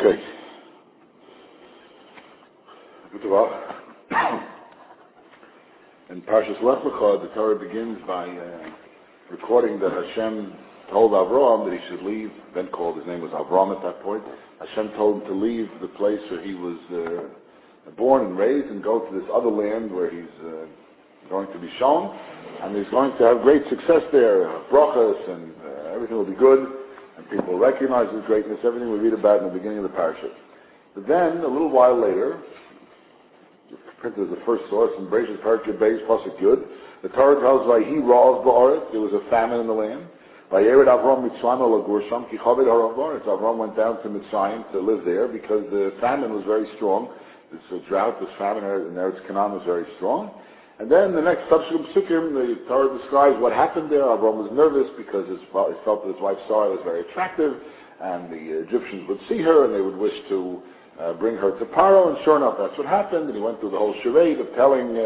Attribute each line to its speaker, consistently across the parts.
Speaker 1: Okay. In Parshas Lech Lecha, the Torah begins by recording that Hashem told Avraham that he should leave, then called, his name was Avram at that point. Hashem told him to leave the place where he was born and raised and go to this other land where he's going to be shown, and he's going to have great success there, brachas, and everything will be good, and people will recognize his greatness, everything we read about in the beginning of the parasha. But then, a little while later, printed as the first source in Bereshit Parak Beis Pasuk Yud, the Torah tells Vayhi Ra'av Ba'aretz, there was a famine in the land. Vayered Avram Mitzrayim Alagur Sham Ki Chaved Harav Ba'aretz. Avram went down to Mitzrayim to live there because the famine was very strong. This drought, this famine in Eretz Canaan was very strong. And then the next subsequent psukim, the Torah describes what happened there. Avram was nervous because he felt that his wife Sarah was very attractive, and the Egyptians would see her and they would wish to bring her to Paro, and sure enough, that's what happened. And he went through the whole charade of telling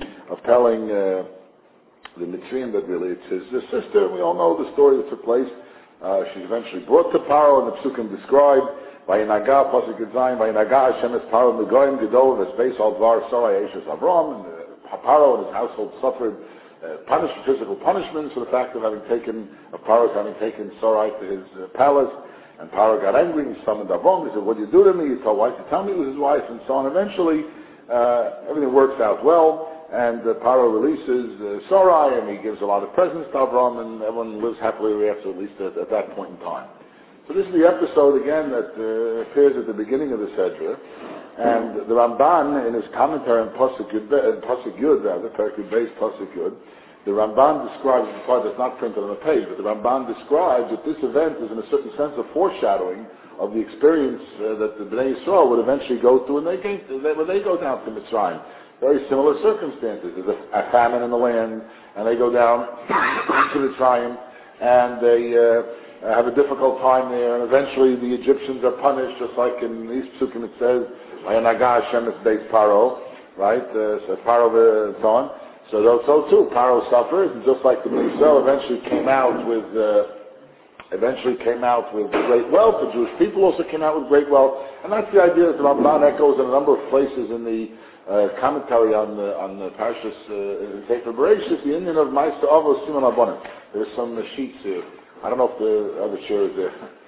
Speaker 1: the Mitzrayim that really it's his sister. We all know the story that took place. She's eventually brought to Paro, and the psukim described Vayinaga Pasuk Zayin Vayinaga Hashem es Paro Negoyim Gedol V'Speis Al Dvar Sarai Eishes Avram. And Paro and his household suffered physical punishments for the fact of Paro's having taken Sarai to his palace. And Paro got angry, he summoned Avram, he said, what did you do to me? He told wife to tell me it was his wife, and so on. Eventually, everything works out well, and Paro releases Sarai, and he gives a lot of presents to Avram, and everyone lives happily ever after, at least at that point in time. So this is the episode, again, that appears at the beginning of the Sedra, and the Ramban, in his commentary on Pasuk Yud, Parak Beis Pasuk Yud, the Ramban describes, the part that's not printed on the page, but the Ramban describes that this event is in a certain sense a foreshadowing of the experience that the Bnei Yisrael would eventually go through when they go down to Mitzrayim. Very similar circumstances. There's a famine in the land, and they go down to Mitzrayim, and they have a difficult time there, and eventually the Egyptians are punished, just like in these psukim it says, Vayinaga Hashem es Beis Paro, right? So Paro and so on. So too, Paro suffers, and just like the Bnei Yisrael eventually came out with great wealth, the Jewish people also came out with great wealth, and that's the idea that the Ramban echoes in a number of places in the commentary on the Parashas Sefer Bereshit, the Indian of Ma'aser Avos Siman Abonim. There's some sheets here. I don't know if the other chair is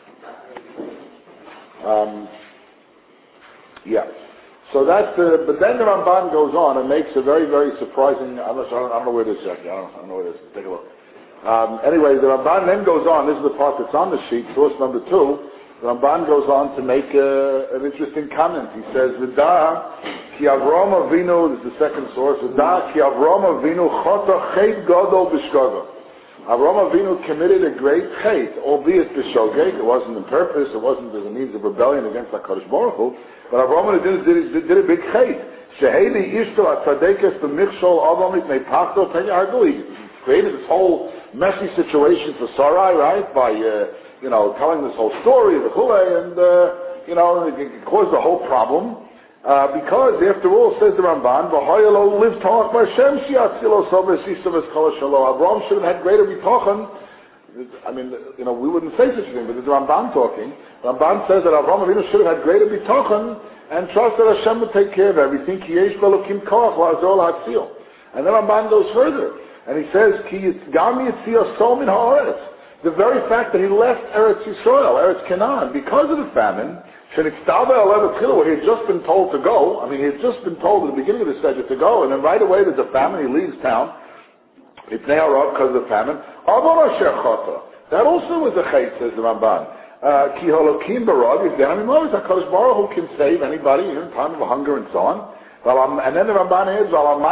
Speaker 1: there. Yeah. So that's but then the Ramban goes on and makes a very, very surprising, I don't know where it is, Jackie. I don't know where it is. Take a look. Anyway, the Ramban then goes on, this is the part that's on the sheet, source number 2. The Ramban goes on to make an interesting comment. He says, V'da ki Avram Avinu, this is the second source, V'da ki Avram Avinu chota chet gadol b'shkoga. Avram Avinu committed a great chet, albeit b'shogeg, it wasn't on purpose, it wasn't as a means of rebellion against HaKadosh Baruch Hu, but Avram did a big chet. Sheheli ishto atzadekes b'michshol avamit me'pachto penya hardui. He created this whole messy situation for Sarai, right, by, telling this whole story of the Chulei, and, it caused the whole problem. Because, after all, says the Ramban, V'hoyelo live talk b'Hashem shiatzilo sober sisav eschol shalo. Avram should have had greater bitachon. I mean, we wouldn't say such a thing, but it's the Ramban talking. The Ramban says that Avram Avinu should have had greater bitachon and trust that Hashem would take care of everything. Ki yesh belokim koach la'azol ha'tzil. And then Ramban goes further, and he says, Ki gam yitzio sol min ha'aretz. The very fact that he left Eretz Yisrael, Eretz Canaan, because of the famine, where he had just been told to go. I mean, he had just been told at the beginning of the Seder to go, and then right away there's a famine, he leaves town. Because of the famine. That also was a chait, says the Ramban. Ki holokim barod, HaKadosh Baruch Hu can save anybody in time of hunger and so on. And then the Ramban adds,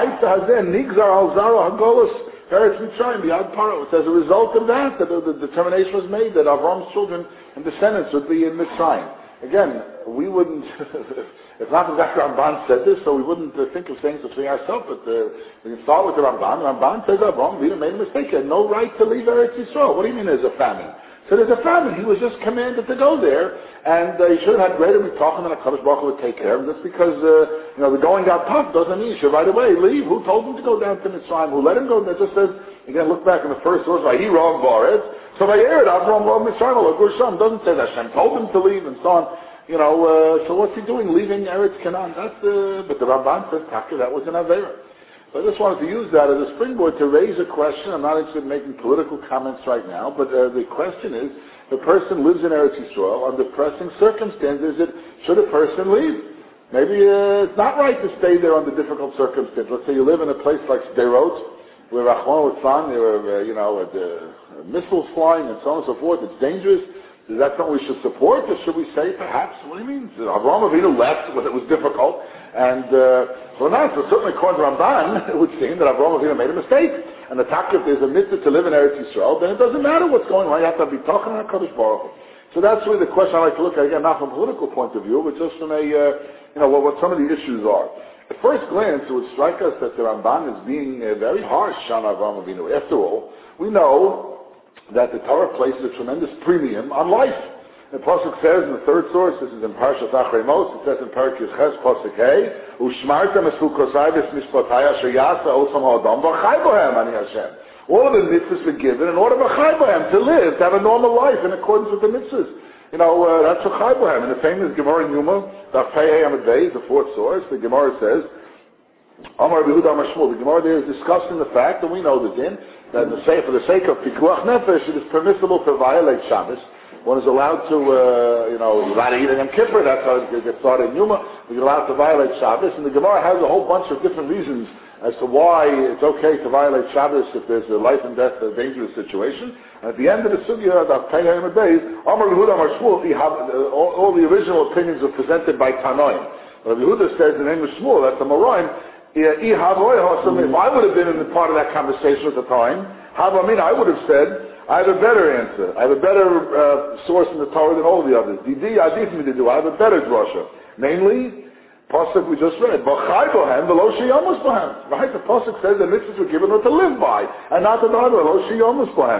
Speaker 1: as a result of that, the determination was made that Avram's children and descendants would be in Mitzrayim. Again, we wouldn't, it's not exactly Ramban said this, so we wouldn't think of saying such thing ourselves, but we can start with the Ramban. Ramban says Avram made a mistake. He had no right to leave Eretz Yisrael. What do you mean there's a famine? So there's a famine. He was just commanded to go there, and he should have had greater bitachon than HaKadosh Baruch Hu would take care of him. Just because, the going got tough doesn't mean he should right away leave. Who told him to go down to Mitzrayim? Who let him go? That just says, again, look back in the first source, Vayhi Ra'av Ba'aretz. So Vayered Avram Lo Mitzrayim Alagur Sham. Doesn't say that Hashem told him to leave and so on. So what's he doing, leaving Eretz Canaan? But the Ramban says, Taka, that was an Avera. So I just wanted to use that as a springboard to raise a question. I'm not interested in making political comments right now, but the question is, the person lives in Eretz Yisrael under pressing circumstances. Should a person leave? Maybe it's not right to stay there under difficult circumstances. Let's say you live in a place like Sderot, where Rachman Litzlan, there are missiles flying and so on and so forth. It's dangerous. Is that something we should support, or should we say, perhaps, what do you mean? Avraham Avinu left when it was difficult, and so certainly according to Ramban, it would seem that Avraham Avinu made a mistake. And the takif, if there's a mitzvah to live in Eretz Yisrael, then it doesn't matter what's going on. You have to be talking about HaKadosh Baruch Hu. So that's really the question I like to look at, again, not from a political point of view, but just from what some of the issues are. At first glance, it would strike us that the Ramban is being very harsh on Avraham Avinu. After all, we know that the Torah places a tremendous premium on life. The Pasuk says in the third source, this is in Parshat Achrei Mos, it says in Parak Yisches, Pasuk Hey, U'shmartem es hukosai v'smishpatai asher yasa osam ha'adam v'chai bohem ani Hashem. All of the mitzvahs were given in order v'chai bohem, to live, to have a normal life in accordance with the mitzvahs. That's v'chai bohem. In the famous Gemara in Yuma, Daf Pei Hey Amud Beis, the fourth source, the Gemara says, Amar B'Yehuda Amar Shmuel, the Gemara there is discussing the fact, and we know the din, that for the sake of Pikuach Nefesh, it is permissible to violate Shabbos. One is allowed to, allowed to eat in Yom Kippur, that's how it gets started in Yuma, you're allowed to violate Shabbos, and the Gemara has a whole bunch of different reasons as to why it's okay to violate Shabbos if there's a life and death, a dangerous situation. And at the end of the Sugya, the Pei Hey Amud Beis, Amar Yehuda Amar Shmuel, all the original opinions are presented by Tanoim. Rabbi Yehuda says the name of Shmuel, that's the Moraim. If I would have been in the part of that conversation at the time, I would have said, I have a better answer. I have a better source in the Torah than all the others. I have a better drasha. Namely, Pasuk we just read, right? The Pasuk says the mitzvahs were given to live by, and not to die by.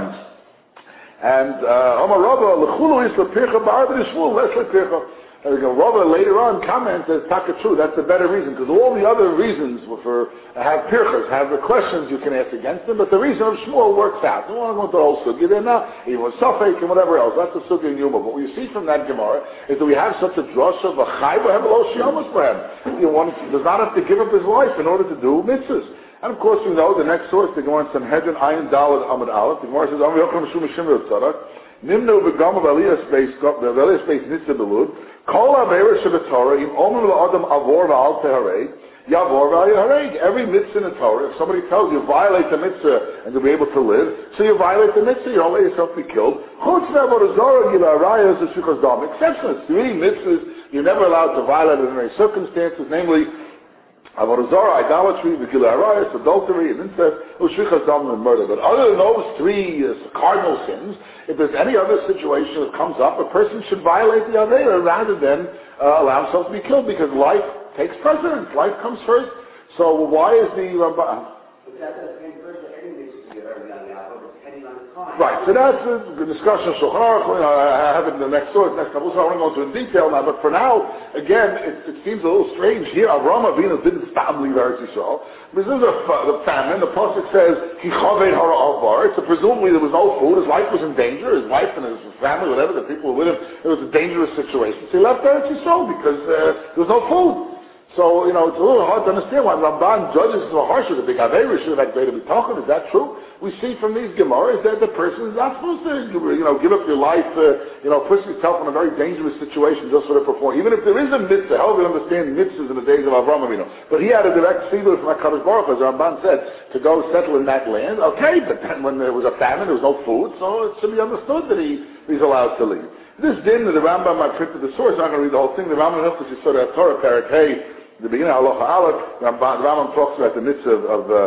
Speaker 1: And Amar Rabba, l'chulu is l'pircha ba'ar b'nishmul, less l'pircha. Rabbi later on comments as taka true. That's the better reason, because all the other reasons for have pirchas, have the questions you can ask against them, but the reason of Shmuel works out. I don't want to go into the whole sugya there now, even with Safek and whatever else. That's the sugya in Yuma. But what you see from that Gemara is that we have such a drasha of a chai b'hem lo shiyomas b'hem. One does not have to give up his life in order to do mitzvahs. And of course, we know the next source, the Gemara in Sanhedrin, Ayin Daled Amud Aleph. The Gemara says, Am Yocham Shum Shimur Tzadak. Nimnu v'gam v'aliyas beis nitzah belud. Kol avera shebetorah im omim la'adam avor v'al teharei yavor v'al yaharei. Every mitzvah in the Torah, if somebody tells you violate the mitzvah and to be able to live, so you violate the mitzvah, you don't let yourself be killed. Chutz ve'avodah zarah gila arayas v'shukas dam. Exceptions, 3 mitzvahs you're never allowed to violate under any circumstances, namely avodah zarah, idolatry, v'gila arayas, adultery, and incest, u'shvichas dam, and murder. But other than those 3 cardinal sins, if there's any other situation that comes up, a person should violate the Avera rather than allow himself to be killed, because life takes precedence. Life comes first. So why is the Ramban?
Speaker 2: But that doesn't mean first that any mitzvah you ever done now, depending on the time.
Speaker 1: Right. So that's the discussion of Shulchan Aruch. I have it in the next source, next couple. So I won't go into in detail now. But for now, again, it seems a little strange here. Avraham Avinu didn't stop leave Eretz Yisrael. This is the famine. The pasuk says he chavei hara alvar. So presumably there was no food. His life was in danger. His wife and his family, whatever the people were with him, it was a dangerous situation. So he left Eretz Yisrael because there was no food. So, it's a little hard to understand why Ramban judges so harsh with the big Aveira should have had greater bitachon. Is that true? We see from these Gemaras that the person is not supposed to, give up your life, put yourself in a very dangerous situation just for the perform. Even if there is a mitzvah, how do we understand mitzvahs in the days of Avraham Avinu? But he had a direct sealer from HaKadosh Baruch Hu, as Ramban said, to go settle in that land. Okay, but then when there was a famine, there was no food, so it should be understood that he's allowed to leave. This din that the Rambam, I printed the source, I'm not going to read the whole thing. The Rambam helps us, Yisod HaTorah, Parak Hey, the beginning of Halacha Aleph, the Rambam talks about the mitzvah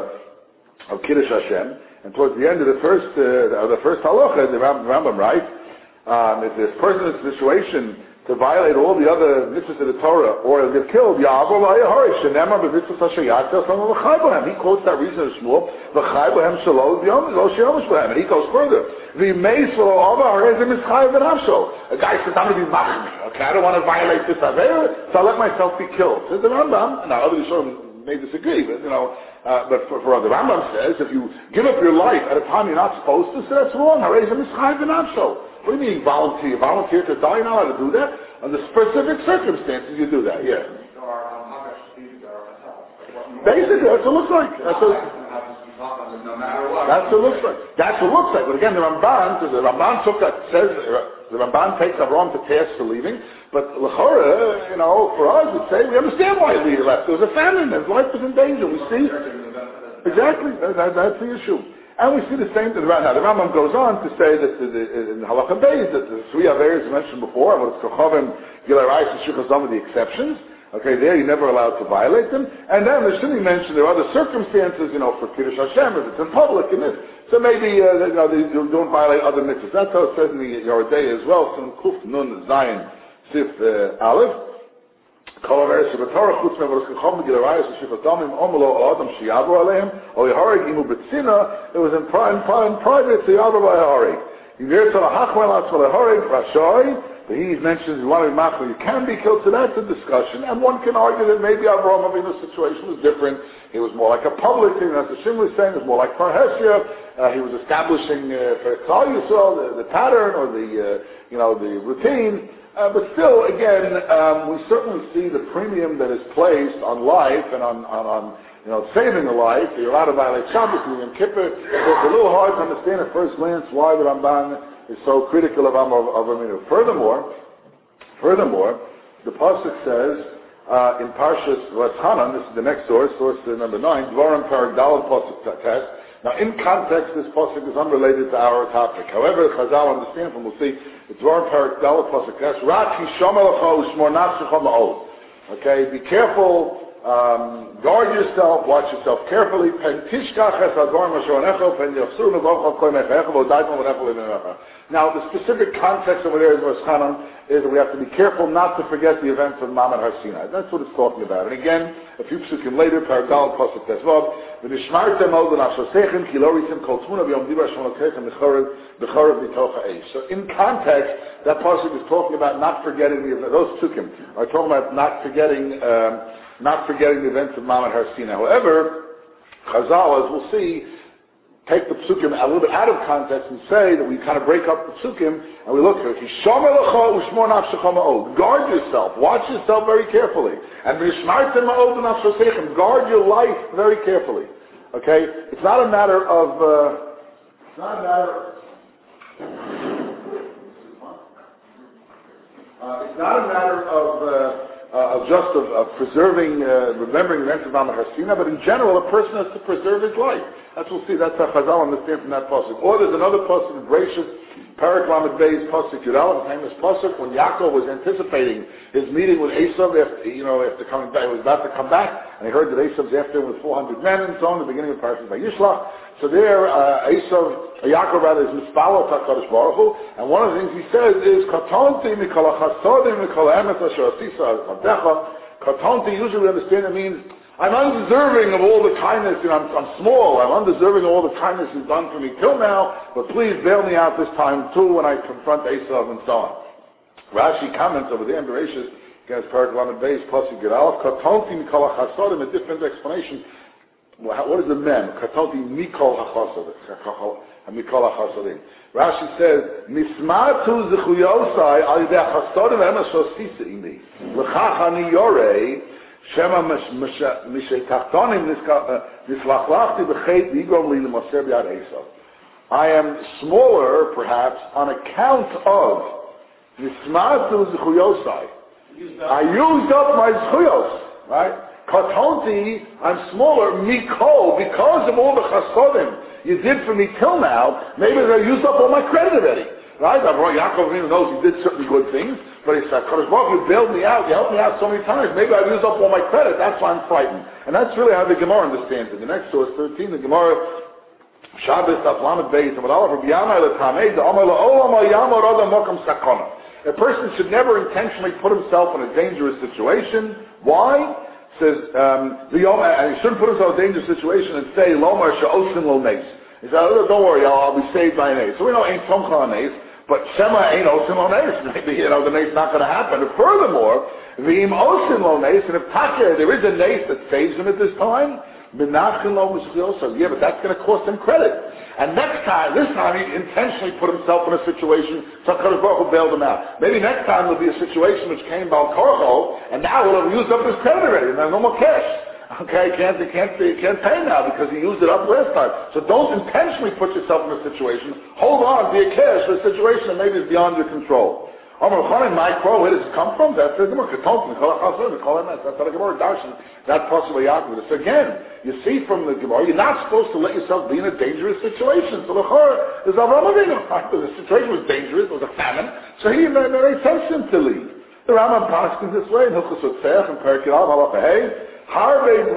Speaker 1: of Kiddush Hashem, and towards the end of the first Halacha, the Rambam writes, if this person is in a situation to violate all the other mitzvahs of the Torah, or get killed, he quotes that reason of Shmuel, and he goes further. A guy says, I'm going to be machmir. Okay, I don't want to violate this Aveira, so I'll let myself be killed. Says the Rambam. Now, other Yisraelim may disagree, but for the Rambam says, if you give up your life at a time you're not supposed to, so that's wrong. What do you mean volunteer? Volunteer to die? You're not allowed to do that. under specific circumstances, you do that. Yeah. Basically, that's what it looks like. That's what it looks like. That's what it looks like. But again, the Ramban took that, says, the Ramban takes Avram to task for leaving, but l'chora, for us, we'd say, we understand why he left. There was a famine, his life was in danger. We see, exactly, that's the issue. And we see the same thing. Now, the Rambam goes on to say that in Halacha Beis, that the three Averis mentioned before, and what's Kochavim, Gilai Rais, and Shulchan are the exceptions. Okay, there you're never allowed to violate them. And then the Shini mentioned there are other circumstances, for Kiddush Hashem, if it's in public, and this. So maybe, they don't violate other mitzvahs. That's how it says in the Yoredei as well, Sun Kuf Nun Zayin Sif Aleph. It was in private, but he mentions you want to be machmir, you can be killed, so that's a discussion, and one can argue that maybe Avraham Avinu's situation was different. He was more like a public thing, as the Shim was saying, it was more like Parhesia. He was establishing for Klal Yisrael the pattern or the routine. But still, again, we certainly see the premium that is placed on life and on saving a life. You're allowed to violate Shabbos and Yom Kippur. So it's a little hard to understand at first glance why the Ramban is so critical of Avinu. Furthermore, the pasuk says in Parshas Vachanan, this is the next source number 9, Dvarim Parak Daled pasuk test. Now, in context, this pasuk is unrelated to our topic. However, Chazal understands, and we'll see, it's Dvarim Parak Daled pasuk test. Rak Hisham Elacha Ushmor Nafshecha Ma'od. Okay, be careful. Guard yourself, watch yourself carefully. Now, the specific context over there is that we have to be careful not to forget the events of Mamad Har Sinai. That's what it's talking about. And again, a few psukim later, Paragal Pasuk Tesvav, so in context, that pasuk is talking about not forgetting those psukim are talking about not forgetting the events of Mamad Har Sinai. However, Chazal, as we'll see, take the psukim a little bit out of context and say that we kind of break up the psukim and we look at it. Guard yourself, watch yourself very carefully, and guard your life very carefully. Okay, it's not a matter of preserving, remembering the events of Mamad Har Sinai, but in general, a person has to preserve his life. That's what we'll see. That's how Chazal understand from that pasuk. Or there's another pasuk in Bereshis, Parak Lamed Beis pasuk Yudal, the famous pasuk when Yaakov was anticipating his meeting with Esav after coming back, he was about to come back, and he heard that Esav's after him with 400 men and so on. The beginning of Parashat Vayishlach. So there, Yaakov is mispalot HaKadosh Baruch Hu, and one of the things he says is, Katonti mikol hachasodim mikol ha'emes asher asisa avdecha. Katonti usually understand it means, I'm undeserving of all the kindness, I'm small, I'm undeserving of all the kindness you've done for me till now, but please bail me out this time too when I confront Esav and so on. Rashi comments over there in Bereshis, against Parak Lamed Beis, Pasuk Gid Aleph, Katonti mikol hachasodim, a different explanation. What is the mem? Katonti mikol hachasodim. Rashi says, Nismatu zechuyosai al yidei hachasodim emes shosisa imi. L'chach ani yorei, shema mishetachtonim nislachlachti b'cheit v'yigom li l'moser b'yad Esav. I am smaller, perhaps, on account of Nismatu zechuyosai. I used up my zechuyos, right? Katonti, I'm smaller, mikol, because of all the chasodim you did for me till now, maybe I used up all my credit already. Right? Yaakov knows he did certain good things, but he said, Kadosh Baruch Hu, you bailed me out, you helped me out so many times, maybe I've used up all my credit, that's why I'm frightened. And that's really how the Gemara understands it. The next source, 13, the Gemara, Shabbos, Lamed Beis, and Rabbi Yamai L'Tamei, the Amar L'Olam Yamar Adam Mokam Sakona. A person should never intentionally put himself in a dangerous situation. Why? Says, and he shouldn't put himself in a dangerous situation and say, Lomar Sha'osin Lo Nes. He said, oh, don't worry, I'll be saved by an ace. So we know ain't Tomcha on ace, but Shema ain't Osin Lo Nes. Maybe, the nace not going to happen. And furthermore, V'im Osin Lo Nes, and if Taka, there is a nace that saves him at this time, Yeah, but that's going to cost him credit. And this time he intentionally put himself in a situation so HaKadosh Baruch Hu bailed him out. Maybe next time there'll be a situation which came Bal Korcho, and now he'll have used up his credit already, and there's no more cash. Okay, he can't pay now because he used it up last time. So don't intentionally put yourself in a situation. Hold on to your cash for a situation that maybe is beyond your control. Where does it come from? That's the Gemara. That's how the Gemara darshan. That possible Yaakov. So again, you see from the Gemara, you're not supposed to let yourself be in a dangerous situation. So the Chor is Avraham Avinu. The situation was dangerous. It was a famine. So he made sense him to leave. The Rambam passes this way in Hilchos Otzeach and Perek Yalav Halacha Hey. There are many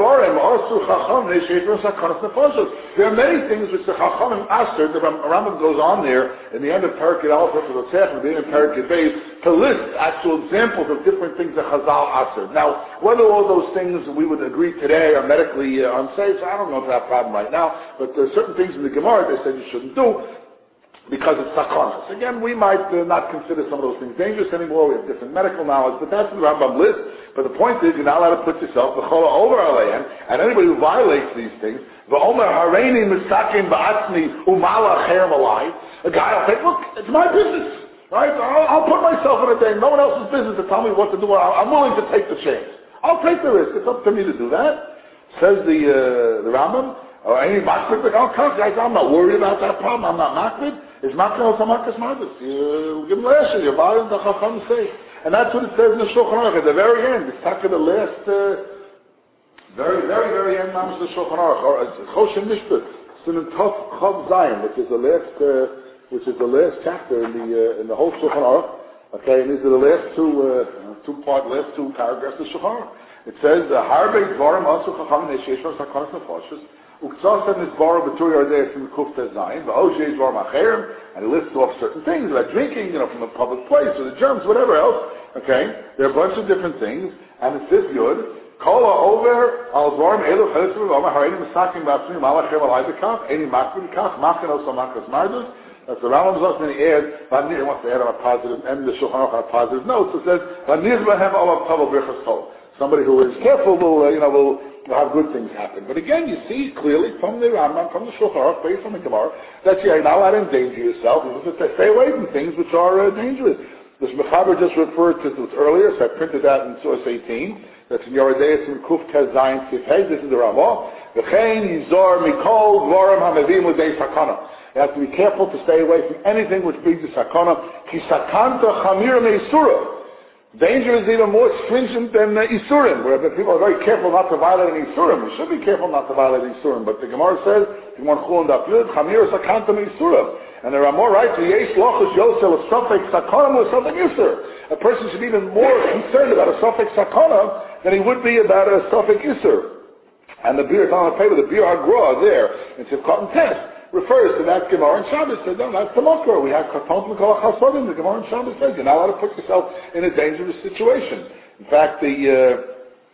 Speaker 1: things which the Chachamim asked. The Rambam goes on there in the end of Perek Yalav and the end of Perek Yalav to list actual examples of different things that Chazal asked. Now, whether all those things we would agree today are medically unsafe, I don't know if that's a problem right now, but there are certain things in the Gemara they said you shouldn't do because it's sakonas. Again, we might not consider some of those things dangerous anymore. We have different medical knowledge, but that's the Rambam list. But the point is, you're not allowed to put yourself over Aleim, and anybody who violates these things, v'omer hareini misakin ba'atzmi umala cher malai, a guy will say, look, it's my business, right? I'll put myself in a thing, no one else's business to tell me what to do. I'm willing to take the chance. I'll take the risk. It's up to me to do that. Says the Rambam. Or any makbid, guys, I'm not worried about that problem. I'm not makbid. It's makbid or samakas madus. You give them lashon. You buy them. The Chacham say, and that's what it says in the Shulchan Aruch at the very end. It's talking the last, very end. Names of the Shulchan Aruch or Choshen Mishpat. Siman Tov Chav Zayin, which is the last chapter in the whole Shulchan Aruch. Okay, and these are the last last two paragraphs of the Shulchan Aruch. It says Harbe Dvarim Asu Chacham Neisheshvar Sakanas Nefashos. Uktzas is borrowed the 2 Yardei from the Kuf Tezayin, the Oj is borrowed Macherim, and he lists off certain things like drinking, from a public place, or the germs, whatever else. Okay, there are a bunch of different things, and it's this good. Kola over al Dvarim Elu Chelitzim V'Omer Hareini Misakim B'Atzmi Malachem Alai B'Kach Eni Makbid Kach Machin Osa Makas Mardus. That's the Rambam's also in the add. Vanir wants to add on a positive, and the Shulchan Aruch on a positive note. So it says Vanir B'Hem Olav Tavo Birchas Tov. Somebody who is careful will have good things happen. But again, you see clearly from the Rambam, from the Shulchan Aruch, based on the Gemara, that you're not allowed to endanger yourself. You just stay away from things which are dangerous. This Mechaber just referred to this earlier, so I printed that in source 18. That's in Yoredeis in Kuf Tez Zayin Sifhei. This is the Ramah. V'chein yizor mikol dvarim hamevim l'dei sakana. You have to be careful to stay away from anything which brings you sakana. Ki sakanta chamir me'isura. Danger is even more stringent than Isurim, where people are very careful not to violate an Isurim. We should be careful not to violate Isurim, but the Gemara says, and there are more rights. A person should be even more concerned about a suffix sakana than he would be about a suffix Isur. And the beer on the paper, the beer hagra there, in Sivkot and Test, refers to that Gemara in Shabbos. Says, no, that's the Makor. We have Katon Mikol HaChasodim. The Gemara in Shabbos says, you're not allowed to put yourself in a dangerous situation. In fact, the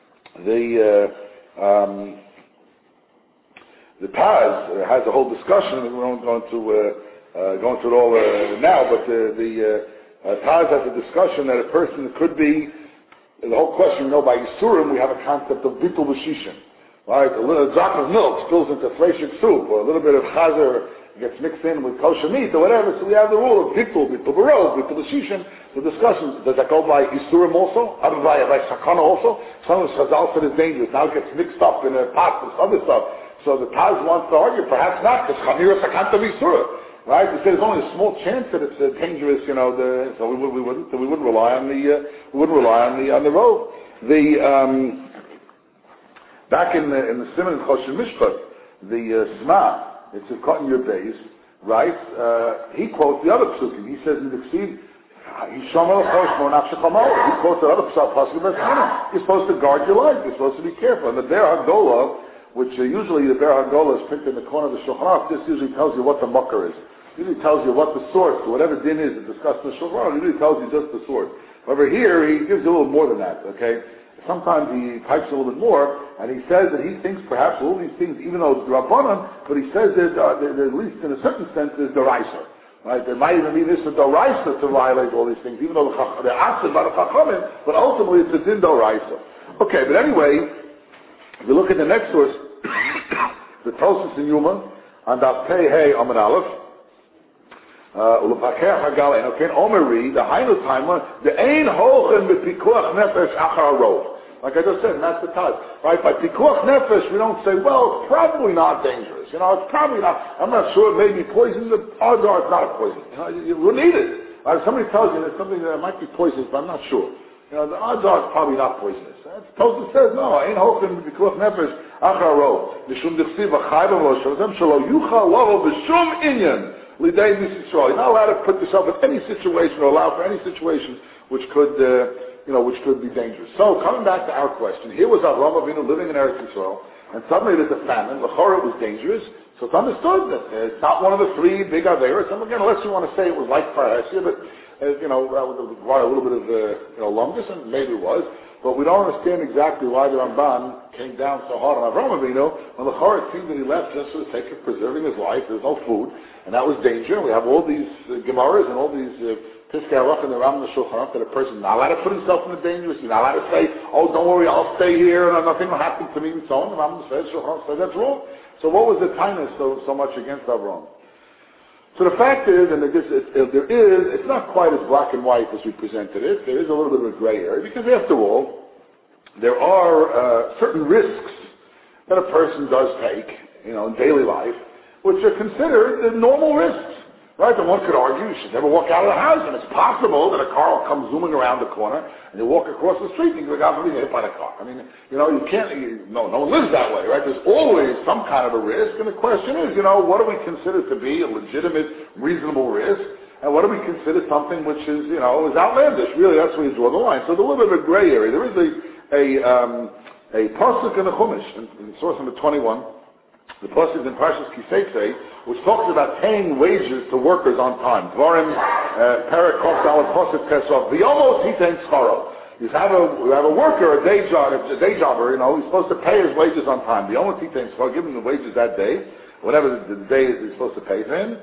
Speaker 1: Taz has a whole discussion. We won't go into it all now, but the Taz has a discussion that a person could be, the whole question, by Yisurim, we have a concept of Bitul B'Shishin. Right, a little drop of milk spills into fleshik soup, or a little bit of chazer gets mixed in with kosher meat, or whatever. So we have the rule of bittul barov, bittul b'shishin. The discussion, does that go by isurim also? How by sakana also? Some of the chazal said it's dangerous. Now it gets mixed up in a pot with other stuff. So the Taz wants to argue, perhaps not, because chamira sakanta v'isura. Right? He said there's only a small chance that it's dangerous. So we wouldn't rely on the road. Back in the Simon Choshen Mishpat, the Sma, it's a cut in your base, right? He quotes the other psukim. He says in the Ksiv, he quotes the other psukim. You're supposed to guard your life. You're supposed to be careful. And the Ber Hagolah, which usually the Ber Hagolah is printed in the corner of the Shulchan Aruch, this usually tells you what the mucker is. It usually tells you what the source, whatever din is discussed in the Shulchan Aruch, it usually tells you just the source. However, here he gives you a little more than that, okay? Sometimes he pipes a little bit more, and he says that he thinks perhaps all these things, even though it's Rabbanan, but he says that at least in a certain sense there's Doraisa. Right? There might even be this Doraisa to violate all these things, even though they're asked by the Chachamim, but ultimately it's a Din Doraisa. Okay, but anyway, if you look at the next source, the Tosis in Yuma, and that Pei Hey Amid Aleph, Ulapakeh Hagalein, okay, Omeri, the Hainu Timer, the Ein Hochen with Pikuach Nefesh Achar Rov. Like I just said, and that's the type. Right? By Pikuach Nefesh, we don't say, well, it's probably not dangerous. It's probably not, I'm not sure, it may be poison. The odds are it's not poison. You will need it. If somebody tells you there's something that might be poisonous, but I'm not sure. The odds are it's probably not poisonous. Tosfos says, no, Ein Hochen with Pikuach Nefesh Achar Rov. Mishum Dechsiv Achayim Lo Shalom Shalo Yuchal Lo B'Shum Inyan. You're not allowed to put yourself in any situation or allow for any situation which could be dangerous. So, coming back to our question, here was Avraham Avinu living in Eretz Yisrael, and suddenly there's a famine. L'chorah it was dangerous, so it's understood that it's not one of the three big Averos. And again, unless you want to say it was like Parashia, but that would require a little bit of longus, and maybe it was. But we don't understand exactly why the Ramban came down so hard on Avraham Avinu when the Chorah seemed that he left just for the sake of preserving his life. There's no food, and that was danger. We have all these Gemaras and all these Piskei Halachah and the Rambam Shulchan Aruch that a person is not allowed to put himself in the dangerous. He's not allowed to say, "Oh, don't worry, I'll stay here and nothing will happen to me," and so on. The Rambam says, Shulchan Aruch says that's wrong. So what was the kindness so much against Avraham? So the fact is, and it's not quite as black and white as we presented it. There is a little bit of a gray area, because after all, there are certain risks that a person does take, in daily life, which are considered the normal risks, right? And one could argue you should never walk out of the house, and it's possible that a car will come zooming around the corner, and you walk across the street, and you go, God, I'm hit by the car. I mean, you can't, no one lives that way, right? There's always some kind of a risk, and the question is, what do we consider to be a legitimate, reasonable risk, and what do we consider something which is, is outlandish? Really, that's where you draw the line. So there's a little bit of a gray area. There is a pasuk in the Chumash, in source number 21, the pasuk in Parshas Kisei, which talks about paying wages to workers on time. Dvarim, Perek Kos Aleph Pasuk Tesov, V'yomos Hitein Scharo. You have a worker, a day jobber, he's supposed to pay his wages on time. V'yomos Hitein Scharo, give him the wages that day, whatever the day is he's supposed to pay him,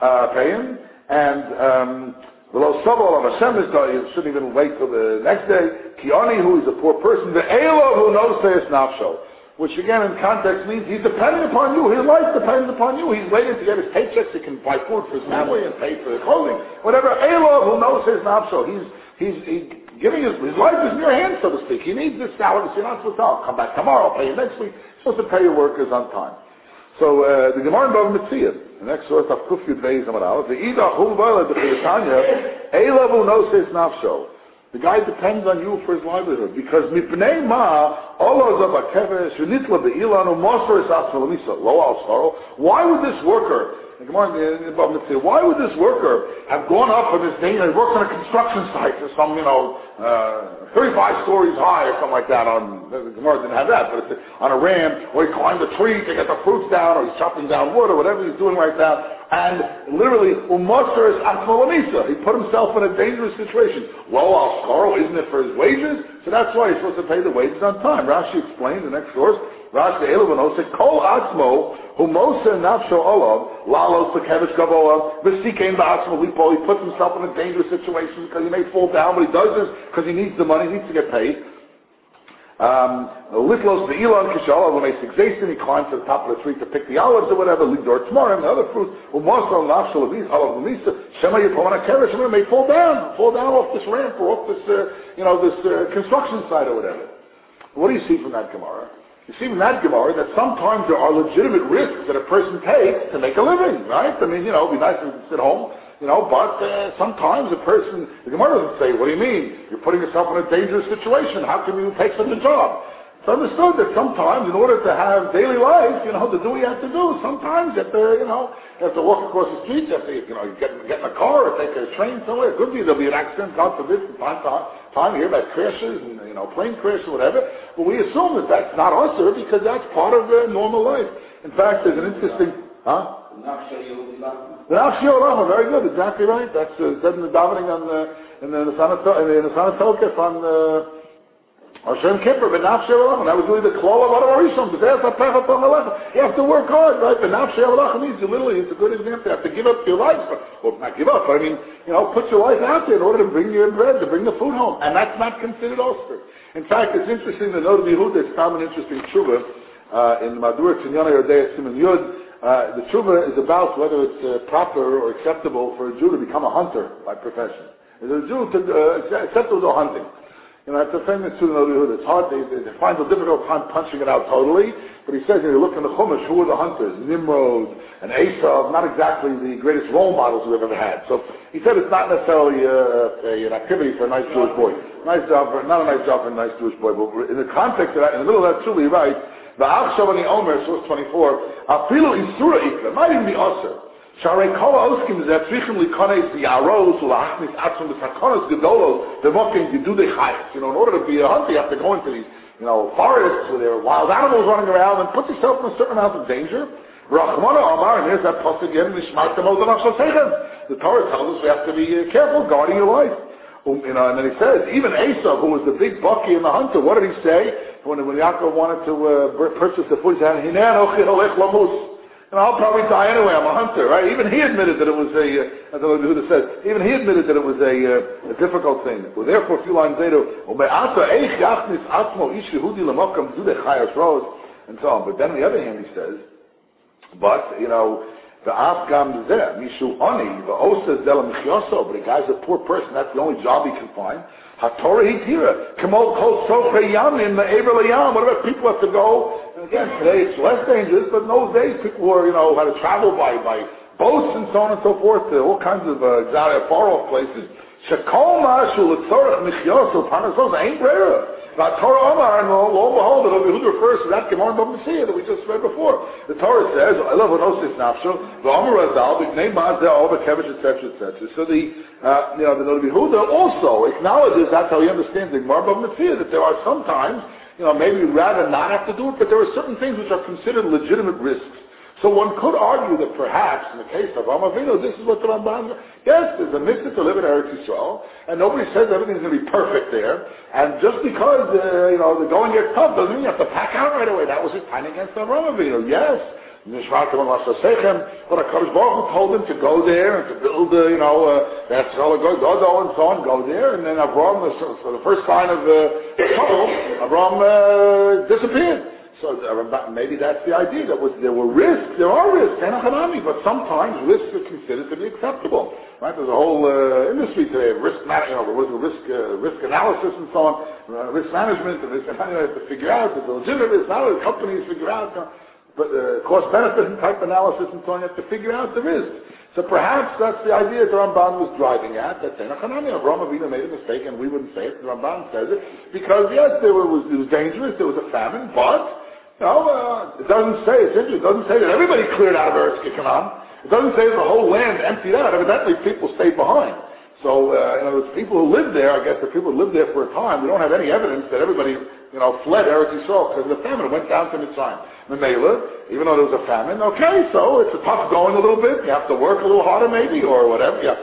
Speaker 1: and below Sabal of Hashem is you shouldn't even wait till the next day. Kiani, who is a poor person, the Elo who knows says nafsho, which again in context means he's dependent upon you. His life depends upon you. He's waiting to get his paychecks. He can buy food for his family and pay for his clothing. Whatever. Elo who knows says nafsho. He's giving his life is in your hands, so to speak. He needs this salary. So you're not supposed to come back tomorrow. I'll pay you next week. You're supposed to pay your workers on time. So the Gemara in Bava Metzia, the next source of Kuf Yud Beis Amar Aleph, the Ida Chul Vayla B'Chidetanya, Eilavu Noses Nafsho. The guy depends on you for his livelihood because Mipnei Ma Ola Zabakeves Unitla Be'ilan U'Mosar Esatzel Misa Lo Al Saro. Why would this worker? Why would this worker have gone up on this thing and worked on a construction site for some, 35 stories high or something like that? The Gemara didn't have that, but it's on a ramp, or he climbed a tree to get the fruits down, or he's chopping down wood, or whatever he's doing right now. And literally, Umasar is Atmalamisa. He put himself in a dangerous situation. Well, Al-Skaro, isn't it for his wages? So that's why he's supposed to pay the wages on time. Rashi explained the next source. Rashi Elavano said, Kol Atzmo, Humosa Nafsho Olav, Lalos Bekevish Gavoa, Vesikein Ba'atzmo Lipo. He puts himself in a dangerous situation because he may fall down, but he does this because he needs the money, he needs to get paid. Litlos Be'ilan Kishala, when they succeed, he climbs to the top of the tree to pick the olives or whatever, Lidor Tmorim, the other fruits. Umosa Nafsho Lavis, Olav Lamisa, Shema Yipona Kevish, and may fall down off this ramp or off this, this construction site or whatever. What do you see from that Gemara? You see from that Gemara that sometimes there are legitimate risks that a person takes to make a living, right? I mean, it'd be nice to sit home, but sometimes a person, the Gemara doesn't say, what do you mean? You're putting yourself in a dangerous situation. How can you take such a job? It's understood that sometimes in order to have daily life, to do what you have to do, sometimes you have to walk across the street, you have to, get in a car or take a train somewhere. It could be there'll be an accident, God forbid, from time to time. You hear about crashes and, plane crashes or whatever. But we assume that that's not usher because that's part of normal life. In fact, there's an interesting, The Nafshi Olam, very good, exactly right. That's said in the davening in the Nesana Tokef on Hashem Kippur, but Nafshi Olam, and that was really the klal of Adam Arishon. You have to work hard, right? The Nafshi Olam means you literally, it's a good example. You have to give up your life, or not give up, but put your life out there in order to bring your bread, to bring the food home, and that's not considered Oster. In fact, it's interesting to know to be who there's found an interesting tshuva. in Madur Tinyana Yodea Simon Yud, the tshuva is about whether it's proper or acceptable for a Jew to become a hunter by profession. Is a Jew acceptable to hunting? It's a famous student of Yehuda. It's hard, they find a difficult time punching it out totally, but he says, if you look in the Chumash, who were the hunters? Nimrod and Esav, not exactly the greatest role models we've ever had. So he said it's not necessarily an activity for a nice Jewish boy. Not a nice job for a nice Jewish boy, but in the context of that, in the middle of that truly, he writes, the Achshav and the Omer, source 24, Afilu Isura Ikra, might even be Osir. Sharei kol ha'oskim zeh tzrichim likones v'yaros u'la'achnis atzum b'sakonos gedolos v'mokim gidudei chayes. In order to be a hunter, you have to go into these, forests where there are wild animals running around and put yourself in a certain amount of danger. Rachmana Amar, and here's that pasuk again, Nishmat Tamod Anachshosechem. The Torah tells us we have to be careful guarding your life. And then he says, even Esav, who was the big bucky and the hunter, what did he say? When Yaakov wanted to purchase the food, he said, Hinei anochi holech lamus. I'll probably die anyway, I'm a hunter, right? Even he admitted that it was as the Yehuda says, even he admitted that it was a difficult thing. Well, therefore, a few lines later, and so on. But then on the other hand, he says, but, the Afghan zeh, Mishu Oni, the Osa Zela Michyoso, but the guy's a poor person, that's the only job he can find. HaTorah Hitira, Kamol Kol Sofre Yamin, the Eber Layam, what about people have to go? And again, today it's less dangerous, but in those days people were, had to travel by boats and so on and so forth to all kinds of exotic, far-off places. Shekol Mashu L'Tzorach Michyoso, Panasos, ain't rare. Now, Torah Omar, and lo and behold, the Yehuda refers to that Gemara Bava Metzia that we just read before. The Torah says, I love Onosis Nafsho, the Omar Razal, B'gnei Mazeh, Oba Kevish, etc., etc. So the Yehuda also acknowledges, that's how he understands the Gemara Bava Metzia, that there are sometimes, maybe we'd rather not have to do it, but there are certain things which are considered legitimate risks. So one could argue that perhaps, in the case of Avraham Avinu, this is what the Ramban, yes, there's a mitzvah to live in Eretz Yisrael, and nobody says everything's going to be perfect there, and just because, the going gets tough doesn't mean you have to pack out right away. That was his time against Avraham Avinu, yes. Nishmat Tamod Anachshosechem, but HaKadosh Baruch Hu told him to go there and to build, that's all Godo and so on, go there, and then Avraham, so the first sign of trouble, Avraham disappeared. So maybe that's the idea. There were risks. There are risks, but sometimes risks are considered to be acceptable. Right? There's a whole industry today of risk analysis and so on, risk management, and risk management. You have to figure out if it's legitimate. It's not what companies figure out, but cost-benefit type analysis and so on. You have to figure out the risks. So perhaps that's the idea that the Ramban was driving at. That Avraham Avinu made a mistake, and we wouldn't say it. The Ramban says it because yes, it was dangerous. There was a famine, but. It doesn't say, it's interesting, it doesn't say that everybody cleared out of Eretz Canaan. It doesn't say that the whole land emptied out. Evidently, people stayed behind. So, the people who lived there, I guess the people who lived there for a time, we don't have any evidence that everybody, fled Eretz Yisrael because of the famine. It went down to Mitzrayim. Memela, even though there was a famine, okay, so it's a tough going a little bit. You have to work a little harder maybe, or whatever, yeah.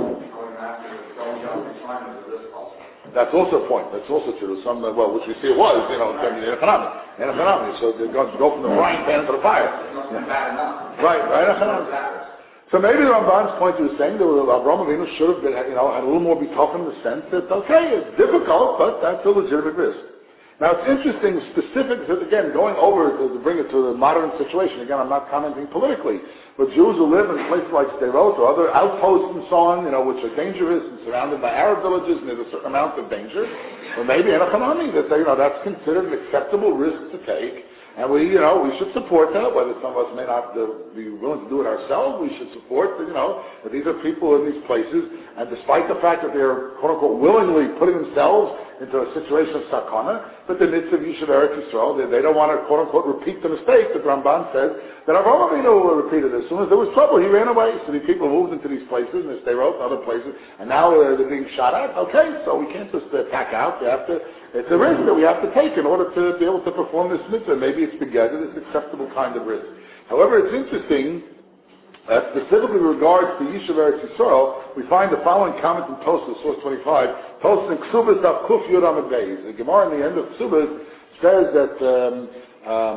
Speaker 1: That's also a point. That's also true. Some, which we see it was, in economy. So they go from the frying pan into the fire. Yeah. Right. So maybe the Ramban's point he was saying that Avraham Avinu should have been, had a little more be tough in the sense that, okay, it's difficult, but that's a legitimate risk. Now it's interesting, specific, again, going over to bring it to the modern situation, again, I'm not commenting politically, but Jews who live in places like Sderot or other outposts and so on, which are dangerous and surrounded by Arab villages and there's a certain amount of danger, or maybe in a Hanami, that that's considered an acceptable risk to take. And we should support that, whether some of us may not be willing to do it ourselves, we should support, that these are people in these places, and despite the fact that they're, quote-unquote, willingly putting themselves into a situation of sakana, but the mitzvah of Yishuv Eretz Yisrael, they don't want to, quote-unquote, repeat the mistake that Ramban says, that Avraham Avinu repeated. As soon as there was trouble, he ran away. So these people moved into these places, and they wrote other places, and now they're being shot at. Okay, so we can't just pack out. It's a risk that we have to take in order to be able to perform this mitzvah. Maybe it's together, this acceptable kind of risk. However, it's interesting, specifically regards to Yishuv Eretz Yisrael, we find the following comment in Tosfos, source 25. Tosfos in Ksubas Daf Kuf Yud Amud Beis. The Gemara in the end of Ksubas says that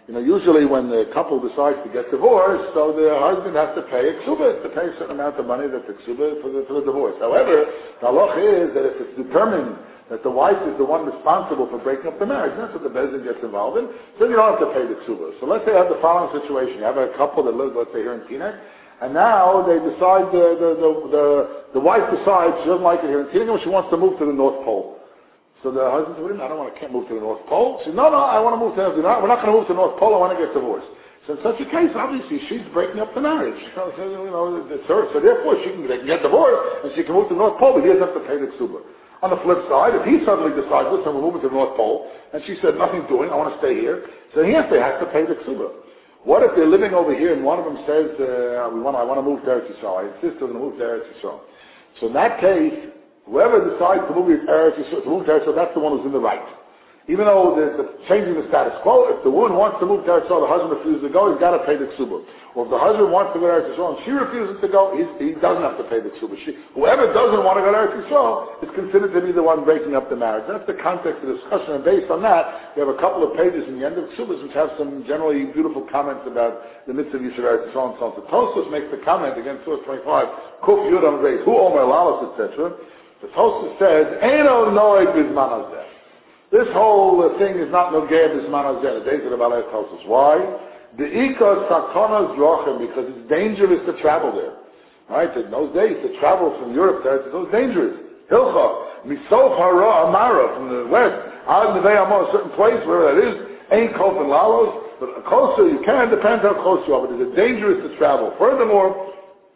Speaker 1: Usually when the couple decides to get divorced, so the husband has to pay a ksuba, to pay a certain amount of money that's a ksuba for the divorce. However, the halacha is that if it's determined that the wife is the one responsible for breaking up the marriage, that's what the bezdin gets involved in, then you don't have to pay the ksuba. So let's say you have the following situation. You have a couple that lives, let's say, here in Teaneck, and now they decide, the wife decides she doesn't like it here in Teaneck, and she wants to move to the North Pole. So the husband said, I can't move to the North Pole. She said, no, I want to move to the North Pole. We're not going to move to the North Pole, I want to get divorced. So in such a case, obviously, she's breaking up the marriage. It's her. So therefore, they can get divorced, and she can move to the North Pole, but he doesn't have to pay the ksuba. On the flip side, if he suddenly decides, listen, we're moving to the North Pole, and she said, nothing doing, I want to stay here, so he has to pay the ksuba. What if they're living over here, and one of them says, I want to move to Eretz Yisrael, I insist on to move to Eretz Yisrael. So in that case, whoever decides to move to Eretz Yisrael, that's the one who's in the right. Even though they're changing the status quo, if the woman wants to move to Eretz Yisrael, the husband refuses to go, he's got to pay the ksuba. Or if the husband wants to go to Eretz Yisrael and she refuses to go, he doesn't have to pay the ksuba. Whoever doesn't want to go to Eretz Yisrael is considered to be the one breaking up the marriage. That's the context of the discussion, and based on that, we have a couple of pages in the end of Ksubas which have some generally beautiful comments about the mitzvah of Yisrael Eretz Yisrael and so on. So Tosfos makes the comment against Surah 25, Kuf Yud on Reis, Hu Omer Lalos, etc. The Tosfos says, Eino Noeg Bizman Hazeh. This whole thing is not Nogeh Bizman Hazeh, the days of the Balei Tosfos. Why? The Ikos Sakonas Drochem, because it's dangerous to travel there. Right? In those days, to travel from Europe to Eretz Yisrael was dangerous. Hilcha, Misof Hara Amara, from the west, Ad Nevei Amor, a certain place, wherever that is, ain't Kof and Lalos, but closer you can, depends how close you are, but it's dangerous to travel. Furthermore,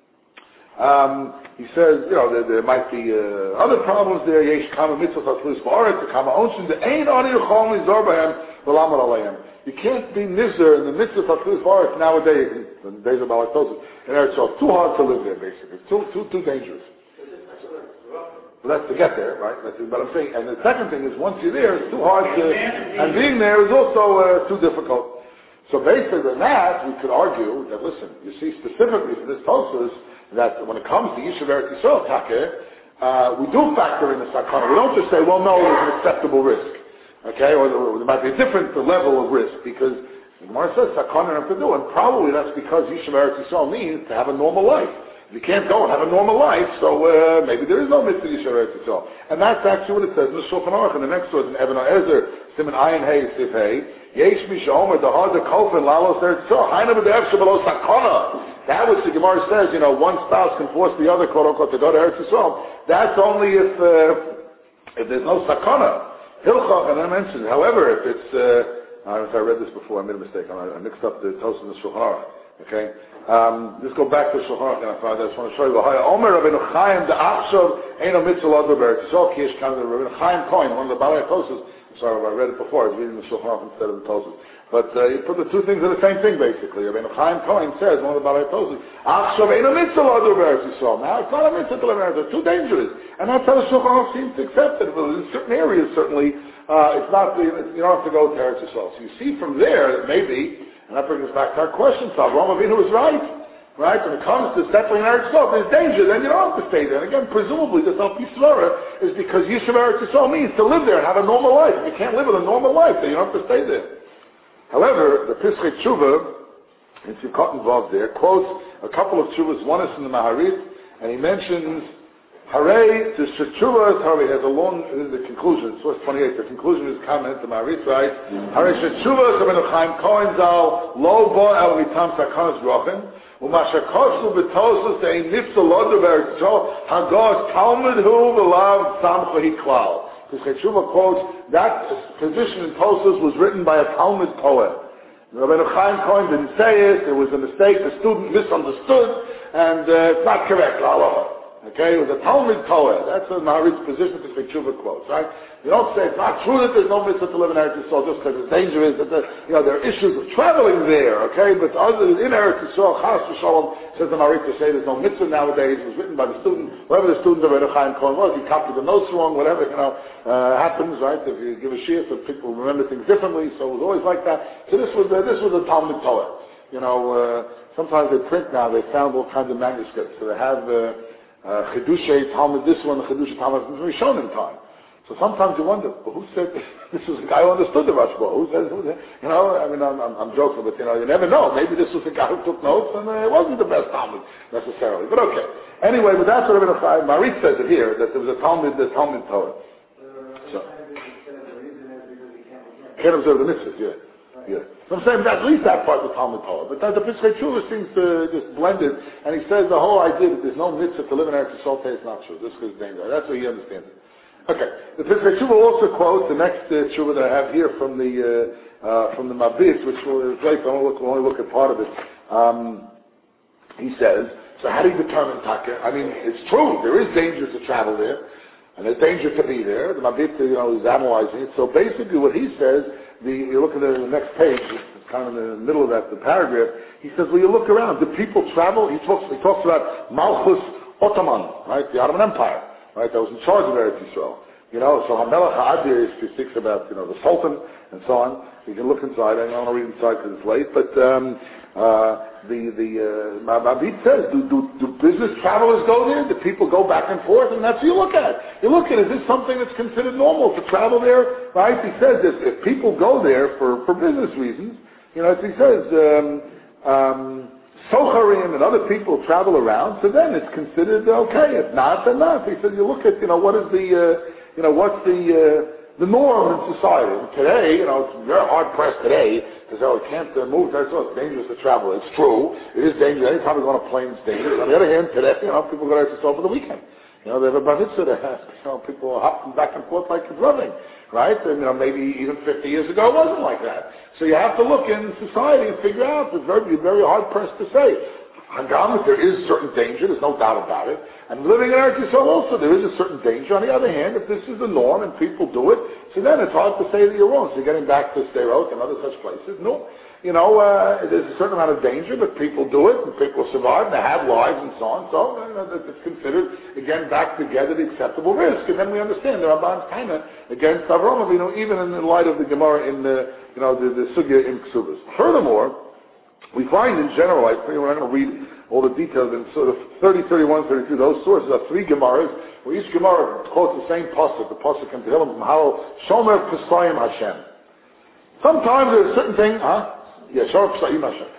Speaker 1: he says, there might be other problems there. Yesh kama mitzvot hatzlus ba'aretz, kama onshin, the ein ani yechol mizor b'hem, v'lamar aleihem. You can't be nizar in the mitzvot hatzlus ba'aretz nowadays, in the days of Balatosis, in Eretz Yisrael. It's too hard to live there, basically. It's too dangerous. Well, that's to get there, right? But I'm saying, and the second thing is, once you're there, it's too hard to, and being there is also too difficult. So based on that, we could argue that, listen, you see specifically for this Tosfos, that when it comes to Yishuv Eretz Yisrael, we do factor in the sakana. We don't just say, well, no, there's an acceptable risk. Okay? Or there might be a different level of risk, because the Gemara says sakana have to do, and probably that's because Yishuv Eretz Yisrael means to have a normal life. You can't go and have a normal life, so maybe there is no mitzvah Yishuv Eretz Yisrael. And that's actually what it says in the Shulchan Aruch, in the next verse, in Eben HaEzer, Siman Ayin Hey, Sif Hey, Yesh Misha Omer, the hard the Kofen, Lalos Eretz Yisrael, Haina B'dev Shabalo Sakana. That which the Gemara says, one spouse can force the other, quote unquote, to go to Eretz Yisrael. That's only if there's no sakana. Hilchach, and I mentioned, however, if it's, I don't know if I read this before, I made a mistake. I mixed up the Tosfos and the Shulchan Aruch. Okay? Let's go back to Shulchan Aruch, and I just want to show you. Omer Rabbeinu Chaim, the Achshav, Eino Mitzvah Lodber Eretz Yisrael, Kiyesh Kan, Rabbeinu Chaim Cohen, one of the Balei Tosfos. Sorry, I read it before. I was reading the Shulchan Aruch instead of the Tosfos. But you put the two things are the same thing, basically. Rabbeinu Chaim Cohen says, one of the Balei Tosfos, Achshav Eino Mitzvah Lodber Eretz Yisrael. Now, it's not a mitzvah to live in Eretz Yisrael. It's too dangerous. And that's how the Shulchan Aruch seems to accept it. Well, in certain areas, certainly, it's not, you don't have to go to Eretz Yisrael. So you see from there that maybe, and that brings us back to our question, so Avraham Avinu was right. Right? When it comes to settling in Eretz Yisrael, there's danger, then you don't have to stay there. And again, presumably, this Al Pisvara is because Yishuv Eretz Yisrael means to live there and have a normal life. If you can't live with a normal life, then you don't have to stay there. However, the Pischei Tshuva, and Tzivkot involved there, quotes a couple of Tshuvas. One is in the Maharit, and he mentions, Hare, the Shechuvas, Hare has a long, in the conclusion, source 28, the conclusion is comment, the Maharit writes, Hare Shechuvas, Rabbeinu Chaim Cohen Zal, Lo Bo El Ritam Sakanas Rochen, Umashakoslu B'Tosfos Ein Nifsa Lodber Eretz Yisrael, Hagos Talmud Hu V'Lav Samcha Hiklal. Pischei Tshuva quotes, that position in Tosfos was written by a Talmud poet. Rabbeinu Chaim Cohen didn't say it, there was a mistake, the student misunderstood, and it's not correct, okay, it was a Talmud poet. That's the Maharit's position, Pischei Tshuva quotes, right? You don't say it's not true that there's no mitzvah to live in Eretz Yisrael just because it's dangerous, that there are issues of traveling there, okay? But other than in Eretz Yisrael, Chas v'Shalom, says the Maharit to say there's no mitzvah nowadays. It was written by the student, whoever the student of Rabbeinu Chaim Cohen was, he copied the notes wrong, whatever, happens, right? If you give a shiur, so people remember things differently, so it was always like that. So this was a Talmud poet. Sometimes they print now, they found all kinds of manuscripts, so they have Chidushei Talmud this one, Chidushei Talmud from Rishonim time. So sometimes you wonder, well, who said this was a guy who understood the Rashba? Who said, you know, I mean, I'm joking, but you know, you never know. Maybe this was a guy who took notes, and it wasn't the best Talmud necessarily. But okay. Anyway, but that's what Rabbi Chaim Marit says it here, that there was a Talmud Torah. So, can't observe the mitzvahs, yeah. Yeah. So I'm saying that at least that part was Talmud Torah. But the Pesach Tshuva seems to just blend it, and he says the whole idea that there's no mitzvah to live in Eretz Yisrael is not true. This is dangerous. That's what he understands it. Okay. The Pesach Tshuva also quotes the next Tshuva that I have here from the Mabit, which is great. We'll only look at part of it. He says, so how do you determine Taka? I mean, it's true. There is danger to travel there, and there's danger to be there. The Mabit, is analyzing it. So basically, what he says, you look at the next page. It's kind of in the middle of that, the paragraph. He says, well, you look around. Do people travel? He talks about Malchus Ottoman, right? The Ottoman Empire. Right, that was in charge of Eretz Yisrael. So Hamelech Ha'adir speaks about, the Sultan and so on. You can look inside. I don't want to read inside because it's late. But the Mabit says, do business travelers go there? Do people go back and forth? And that's what you look at. You look at, is this something that's considered normal to travel there? Right? He says if people go there for business reasons, as he says, Socharim and other people travel around, so then it's considered okay. If not, then not. He says you look at, what is what's the norm in society. And today, it's very hard pressed today to say, it can't move. That's it's dangerous to travel. It's true. It is dangerous. Anytime you go on a plane, it's dangerous. On the other hand, today, people go to Israel for the weekend. They have a bar mitzvah there. People are hopping back and forth like it's running, right? And maybe even 50 years ago it wasn't like that. So you have to look in society and figure out. It's very, very hard pressed to say. Hagam, there is certain danger, there's no doubt about it. And living in Eretz Yisrael also, there is a certain danger. On the other hand, if this is the norm and people do it, so then it's hard to say that you're wrong. So you're getting back to Sderot and other such places. No, there's a certain amount of danger, but people do it, and people survive, and they have lives and so on. So it's considered, again, back together the acceptable risk. And then we understand the Ramban's kind of against Avraham, even in the light of the Gemara in the Sugya in Ksubas. Furthermore, we find in general, I think we're not going to read all the details, in sort of 30, 31, 32, those sources are three Gemaras, where each Gemara quotes the same pasuk, the pasuk in Tehillim from Hallel, Shomer Pesayim Hashem. Sometimes there's a certain thing, Shomer Pesayim Hashem.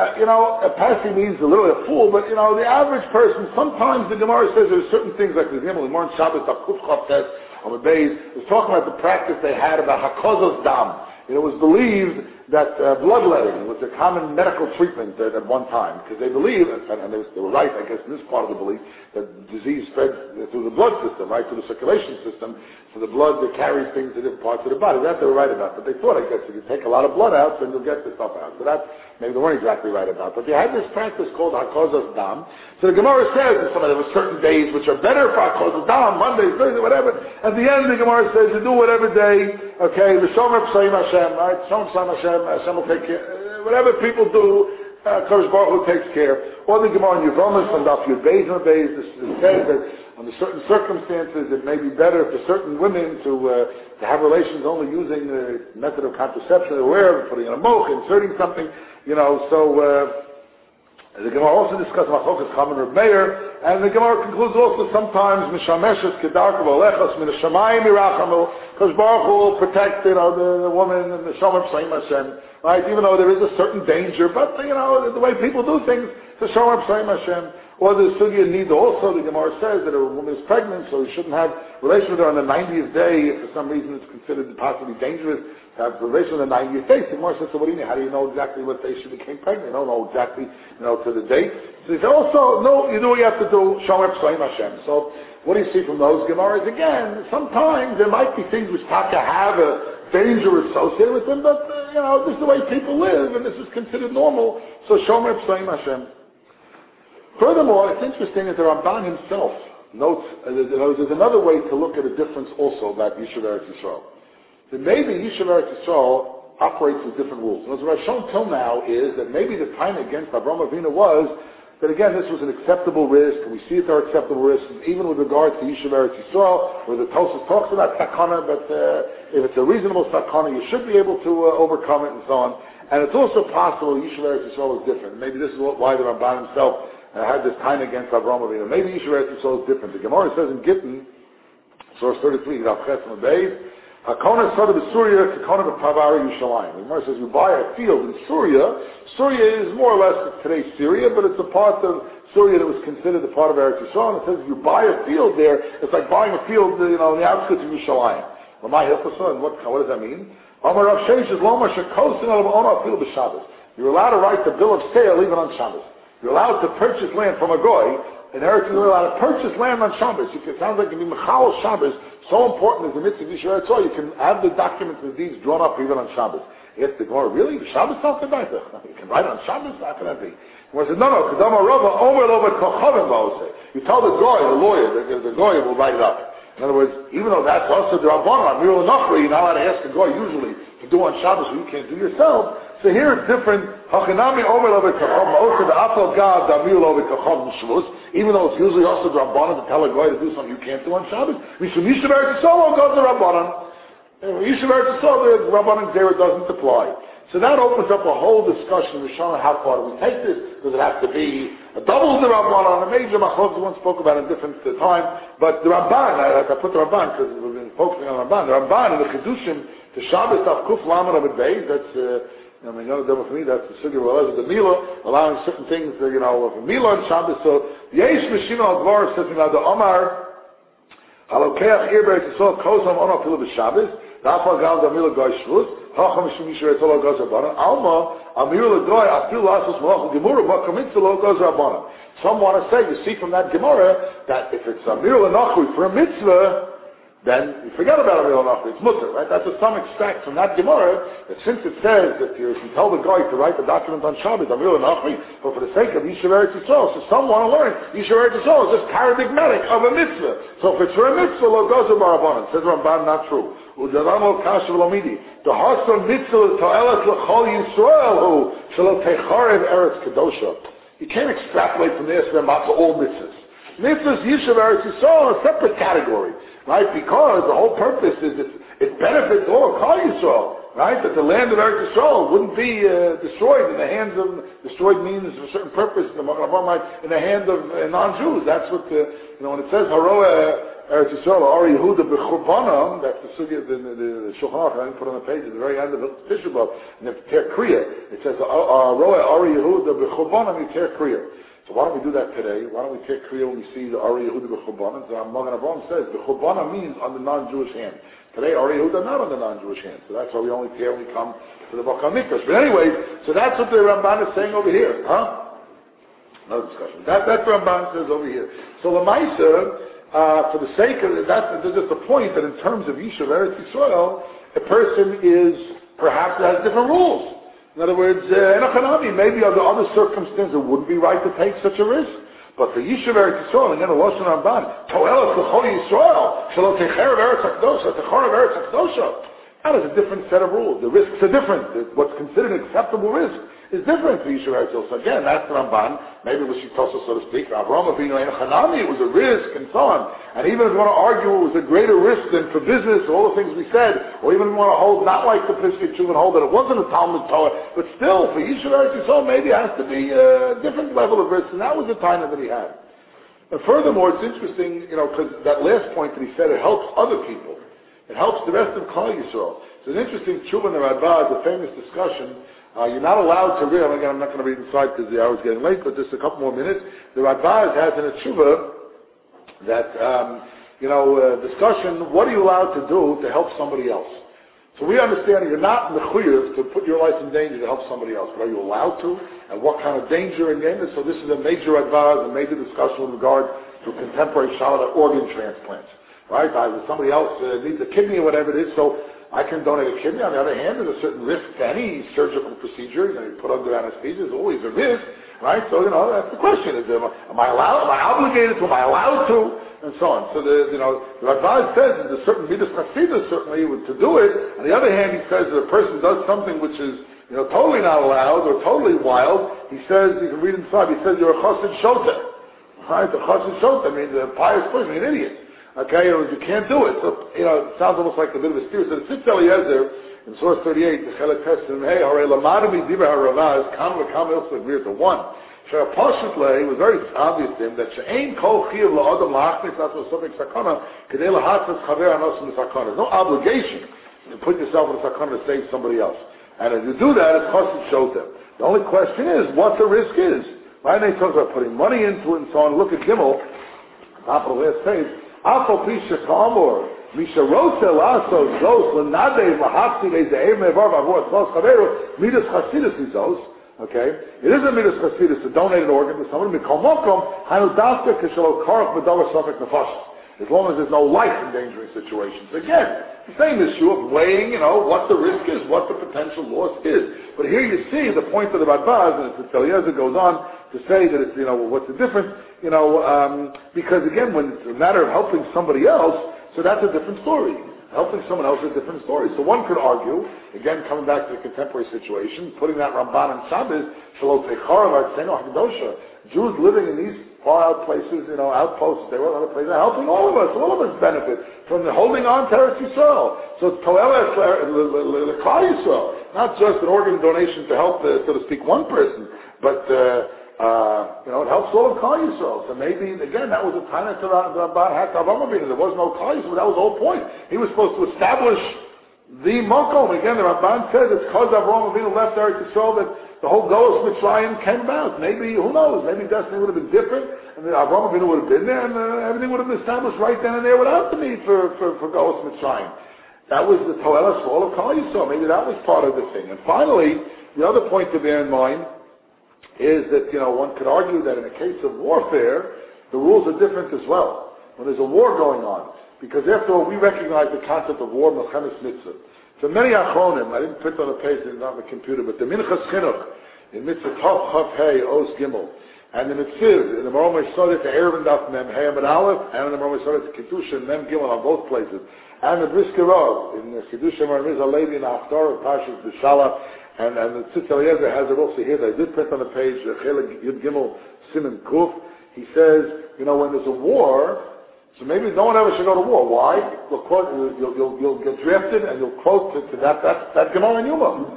Speaker 1: A passing means literally a fool, but the average person, sometimes the Gemara says there's certain things, like the example, the Gemara in Shabbos, Kuf Chav Tes, on the Beis, was talking about the practice they had about Hakozos Dam. It was believed that bloodletting was a common medical treatment at one time, because they believed, and they were right, I guess, in this part of the belief, that disease spreads through the blood system, right, through the circulation system, so the blood that carries things to different parts of the body. That they were right about. But they thought, I guess, if you take a lot of blood out, then you'll get the stuff out. So that, maybe they weren't exactly right about. But they had this practice called Hakozos Dam. So the Gemara says, there were certain days which are better for Hakozos Dam, Mondays, Thursdays, whatever. At the end, the Gemara says, you do whatever day, okay, the Shomer Pesayim Hashem, right, Shomer Pesayim Hashem will take care, whatever people do, Kodesh Baruch Hu takes care. Or the Gemara in Yevamos, on Daf Yud Beis and Beis, this says that under certain circumstances it may be better for certain women to have relations only using the method of contraception, aware of putting in a moch, inserting something, the Gemara also discusses Machokas Chaim Reb Meir, and the Gemara concludes also sometimes Mishameshes Kedarkav Olechos Min Hashamayim Yirachamu, because Baruch Hu will protect the woman and the Shomer Pesayim Hashem, right? Even though there is a certain danger, but the way people do things, the Shomer Pesayim Hashem. Or the Sugya Nida also, the Gemara says that a woman is pregnant, so you shouldn't have relations with her on the 90th day if for some reason it's considered possibly dangerous to have relations on the 90th day. So the Gemara says, so what do you mean? How do you know exactly what day she became pregnant? You don't know exactly, to the date. So he said, also, no, you do what you have to do, Shomer Pesayim Hashem. So what do you see from those Gemaras? Again, sometimes there might be things which Taka have a danger associated with them, but, this is the way people live, and this is considered normal. So Shomer Pesayim Hashem. Furthermore, it's interesting that the Ramban himself notes, there's another way to look at a difference also about Yishuv Eretz Yisrael. That maybe Yishuv Eretz Yisrael operates with different rules. And what I've shown till now is that maybe the time against Avraham Avinu was that again, this was an acceptable risk, and we see it are acceptable risks, even with regard to Yishuv Eretz Yisrael, where the Tosfos talks about sakana, but if it's a reasonable sakana, you should be able to overcome it and so on. And it's also possible Yishuv Eretz Yisrael is different. Maybe this is why the Ramban himself had this time against Avraham Avinu. Maybe Yishuv Eretz Yisrael is different. The Gemara says in Gittin, Source 33, Rav Chesed Beis. Hakona Sada B'Surya, Hakona B'Pavari Yushalayim. The Gemara says you buy a field in Syria. Syria is more or less today's Syria, but it's a part of Syria that was considered a part of Eretz Yisrael. And it says if you buy a field there, it's like buying a field, in the outskirts of Yushalayim. Lamai Hilchasa, and what does that mean? Amar Rav Sheish is Lomar Shekosin Al Ona Field B'Shabbos. You're allowed to write the bill of sale even on Shabbos. You're allowed to purchase land from a goy. In Eretz Yisrael, you're allowed to purchase land on Shabbos. It sounds like it can be Mechal Shabbos. So important is the mitzvah of Yisrael. You can have the documents and deeds drawn up even on Shabbos. Yes, the Gemara, really? The Shabbos not can write it. You can write it on Shabbos? How can that be? The Gemara says, no. Kedama Rava, Omer Lova Kochavim Ba'oseh. You tell the goy, the lawyer, the goy will write it up. In other words, even though that's also the Rabbanon, Mirul Nachri, you're not allowed to ask a goy usually to do on Shabbos what you can't do yourself. So here it's different. Hachinami Omer Lova Kochavim Ba'oseh, the Apel Gad, the Mirul Lova Kochavim Shvus. Even though it's usually also the Rabbanon to tell a goy to do something you can't do on Shabbos. Mishum Yishuv Eretz Yisrael goes to Rabbanon. Yishuv Eretz Yisrael, the Rabbanon Zera doesn't apply. So that opens up a whole discussion with Shana, how far do we take this? Does it have to be a double the Rabbanon, a major machlokes one spoke about in different time, but the Ramban, I put the Ramban because we've been focusing on the Ramban in the Chidushim, the Shabbos of Kuf Laman of Beis, that's, for me, that's the Sugi of the Mila, allowing certain things, for Mila and Shabbos. So, Yesh Meshina al-Dvar says, the Omar, Halokeach Irber Yisrael Kozam Ono Filu B'Shabbos, Dafal Gal Damila Goy Shvus, Hacham Mishum Yisrael Tzolo Goz Rabbanan, Alma, Amir L'Goy, Afil Lasos Malach Gemara, Makamitza Lo Goz Rabbanan. Some want to say, you see from that Gemara, that if it's Amir L'Nachri for a mitzvah, then you forget about Amir L'Nachri, it's mutter, right? That's a some extract from that Gemara, that since it says that you can tell the guy to write the document on Shabbos, Amir L'Nachri, but for the sake of Yishuv Eretz Yisrael, so some want to learn, Yishuv Eretz Yisrael is just paradigmatic of a mitzvah. So if it's for a mitzvah, Lo Goz Rabbanan, says Ramban, not true. U'Daramo Kashav Lomidi. The Hasan Mitzvah To'elet L'Chol Yisrael Hu Shelo Techarev Eretz Kedosha. You can't extrapolate from this to all mitzvahs. Mitzvahs Yishuv Eretz Yisrael are a separate category, right? Because the whole purpose is it benefits all of Kol Yisrael, right? That the land of Eretz Yisrael wouldn't be destroyed in the hands of, destroyed means for a certain purpose, in the hands of non-Jews. That's what when it says Haroah Eretz Yisrael, Ari Yehuda b'Churbanam, that's the sugya, the Shulchan Aruch, I didn't put on the page at the very end of the Tishabov, and the Ter Kriya, it says, Ari Yehuda b'Churbanam, you Ter Kriya. So why don't we do that today? Why don't we Ter Kriya when we see the Ari Yehuda b'Churbanam? So Magen Avraham says, the Churbanam means on the non-Jewish hand. Today, Ari Yehuda not on the non-Jewish hand. So that's why we only Ter when we come to the Bakal Mikdash. But anyway, so that's what the Ramban is saying over here, Another discussion. That's what Ramban says over here. So Lamaisa, for the sake of that, there's just a point that in terms of Yishuv Eretz Yisrael, a person is perhaps has different rules. In other words, maybe under other circumstances it wouldn't be right to take such a risk. But for Yishuv Eretz Yisrael, again, the Lashon Ramban, To'elas L'Chol Yisrael, Shelo Techarev Eretz HaKdosha, Techarev Eretz HaKdosha. That is a different set of rules. The risks are different. What's considered an acceptable risk is different for Yishuv Eretz Yisrael. So again, that's the Ramban. Maybe it was Shitosa, so to speak. Avraham Avinu and Chanami, it was a risk and so on. And even if you want to argue it was a greater risk than for business, all the things we said, or even if you want to hold, not like the Pesach Shuv and hold that it wasn't a Talmud Torah, but still, for Yishuv Eretz Yisrael, maybe it has to be a different level of risk, and that was the time that he had. And furthermore, it's interesting, because that last point that he said, it helps other people. It helps the rest of Klal Yisrael. It's an interesting tshuva in the Radbaz, a famous discussion. You're not allowed to read, again, I'm not going to read inside because the hour's getting late, but just a couple more minutes. The Radbaz has in a tshuva that, discussion, what are you allowed to do to help somebody else? So we understand you're not mechuyev to put your life in danger to help somebody else, but are you allowed to? And what kind of danger in danger? So this is a major Radbaz, a major discussion with regard to contemporary Shalom organ transplants. Right? Somebody else needs a kidney or whatever it is, so I can donate a kidney. On the other hand, there's a certain risk to any surgical procedure. You put under anesthesia, there's always a risk, right? So, that's the question. Am I allowed? Am I obligated to? Am I allowed to? And so on. So, the Radbaz says there's a certain midas chasidus certainly to do it. On the other hand, he says that a person does something which is, totally not allowed or totally wild. He says, you can read inside, he says you're a chassid shota. Right? A chassid shota means a pious person, an idiot. Okay, you can't do it. So, it sounds almost like a bit of a steer. So the Tzitz Eliezer, in source 38, the Chelet Testim, hey, Hare Lamadami Diba HaRavaz, Kam V'Kam Ilsa agreed to one. It was very obvious to him that she'ain kol chiyuv la'adam la'achnis aso sofek sakana kedei lahatzas chaver anos in the sakana. There's no obligation to put yourself in a sakana to save somebody else. And if you do that, it's chassid shotem. The only question is what the risk is. Right? And he talks about putting money into it and so on. Look at Gimel, top of the last page. Afal pisha kamor misha rotze lasos zos lenadei lahapsi leizeir mevar vavor zos chaveru midas chasidus izos. Okay, it is a midas chasidus to donate an organ to someone. Mikol mokom hanu dafka kishalo karach b'davar sofek nefashos. As long as there's no life-endangering situations. Again, the same issue of weighing, what the risk is, what the potential loss is. But here you see the point of the Radbaz, and it's Eliezer goes on to say that it's, what's the difference, because again, when it's a matter of helping somebody else, so that's a different story. Helping someone else is a different story. So one could argue, again, coming back to the contemporary situation, putting that Ramban and Shabbos, Shalot Techarav, Artzeno HaKadosha, Jews living in these far out places, outposts, they were other places, helping all of us benefit from the holding on to Eretz Yisrael. So it's Toelah L'Klal Yisrael, not just an organ donation to help, so to speak, one person, but it helps all of Klal Yisrael. So maybe, again, that was a time that the Ramban had to Avraham Avinu. There was no Klal Yisrael, that was the whole point. He was supposed to establish the Makom. Again, the Ramban says it's because Avraham Avinu left Eretz Yisrael that the whole Golos Mitzrayim came about. Maybe, who knows, maybe destiny would have been different, and Avraham Avinu would have been there, and everything would have been established right then and there without the need for Golos Mitzrayim. That was the Toelah for all of Klal Yisrael. Maybe that was part of the thing. And finally, the other point to bear in mind is that, one could argue that in a case of warfare, the rules are different as well. When there's a war going on, because after all, we recognize the concept of war, Melchemes Mitzvah. So many Achronim, I didn't print on the page, it's not on the computer, but the Minchas Chinuch, in Mitzvah Tov Chav Hey, Oz Gimel, and the Mitzvah, in the Marom Yisrael, to Erev and Daf Mem, Hey Amid Aleph, and in the Marom Yisrael, to Kedusha and Mem Gimel on both places, and the Brisker Rov, in the Kedusha Marom Yisrael, Levi, and Haftarah, Pashas, B'Shala, and the Tzitz Eliezer has it also here, that I did print on the page, Chelik Yud Gimel, Siman Kuf, he says, when there's a war, so maybe no one ever should go to war. Why? You'll get drafted and you'll quote to that Gemara in Yuma.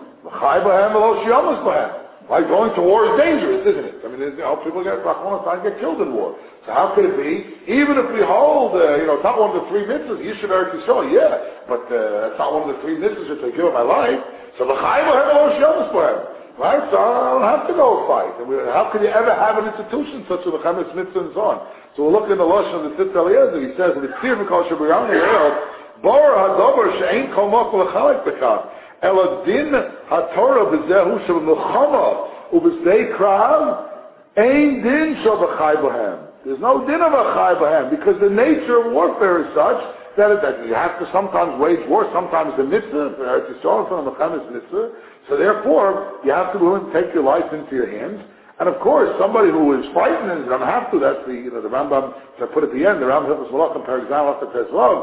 Speaker 1: Why going to war is dangerous, isn't it? I mean, people get killed in war. So how could it be? Even if we hold, it's not one of the three mitzvahs, you should Eretz Yisrael, yeah, but it's not one of the three mitzvahs which I give up my life. So right? So I don't have to go fight. How could you ever have an institution such as the Chemes Mitzvah and so on? So we'll look in the Lashon of the Tzitz Eliezer. He says, "V'tzir v'kol shebiram ye'el bar hadover she'ein kol mokol l'chalek b'kav ela din haTorah b'zehu shel milchama u'b'zdei krav ein din shel b'chai b'hem." There's no din of a chai b'hem because the nature of warfare is such that you have to sometimes wage war, sometimes the mitzvah, Eretz Yisrael, from the Melchemes Mitzvah. So therefore, you have to be willing to take your life into your hands. And of course, somebody who is frightened and is going to have to, that's the Rambam, I put at the end, the Rambam Hilchos Malachim, Perek Zayin, Lachas Tezvav,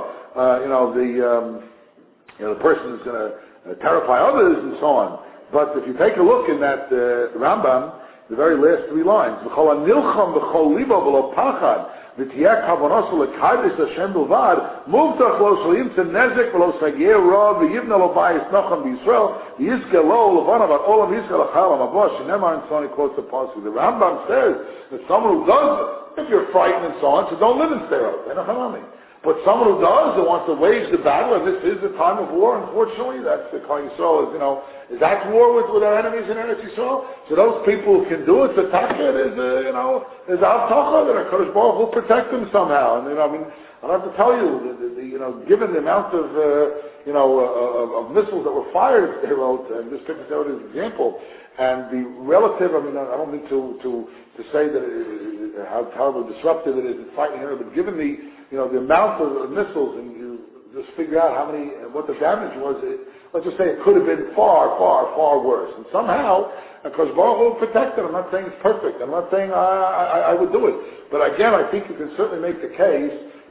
Speaker 1: the person is going to terrify others and so on. But if you take a look in that Rambam, the very last three lines, V'chol ha'nilcham v'chol libo v'lo pachad, v'tiyeh kavonoso l'kaides Hashem b'vad, muvtach lo sh'limtze nezek v'lo sagyer ra, v'yivna lo bayis nacham b'Yisrael, v'yizke lo l'vanav at olam yizke l'chalam abosh, shenemar and so on, he quotes the passage. The Rambam says that someone who does, if you're frightened and so on, so don't live in Sderot. But someone who does, who wants to wage the battle, and this is the time of war, unfortunately, that's the Klal Yisrael is at war with our enemies in Eretz Yisrael. So those people who can do it, the takir is, is Avtacha, that HaKadosh Baruch will protect them somehow. And, I don't have to tell you, given the amount of, of missiles that were fired, they wrote, and this picture there is an example, and the relative, I don't mean to say that how terribly disruptive it is in fighting here, but given the amount of missiles, and you just figure out what the damage was, let's just say it could have been far, far, far worse. And somehow, because Baruch will protect it. I'm not saying it's perfect. I'm not saying I would do it. But again, I think you can certainly make the case